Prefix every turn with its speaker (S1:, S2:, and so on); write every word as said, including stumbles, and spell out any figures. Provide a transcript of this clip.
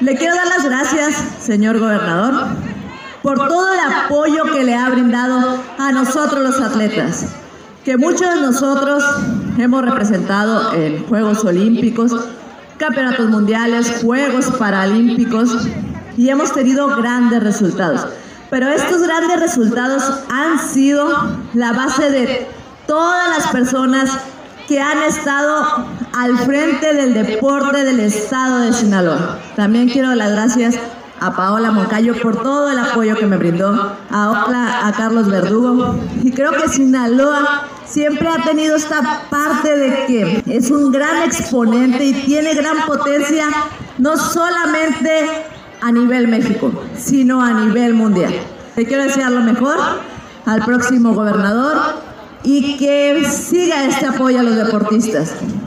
S1: Le quiero dar las gracias, señor gobernador, por todo el apoyo que le ha brindado a nosotros los atletas, que muchos de nosotros hemos representado en Juegos Olímpicos, Campeonatos Mundiales, Juegos Paralímpicos, y hemos tenido grandes resultados. Pero estos grandes resultados han sido la base de todas las personas que han estado al frente del deporte del estado de Sinaloa. También quiero dar las gracias a Paola Moncayo por todo el apoyo que me brindó, a Ocla, a Carlos Verdugo, y creo que Sinaloa siempre ha tenido esta parte de que es un gran exponente y tiene gran potencia, no solamente a nivel México, sino a nivel mundial. Le quiero desear lo mejor al próximo gobernador y que siga este apoyo a los deportistas.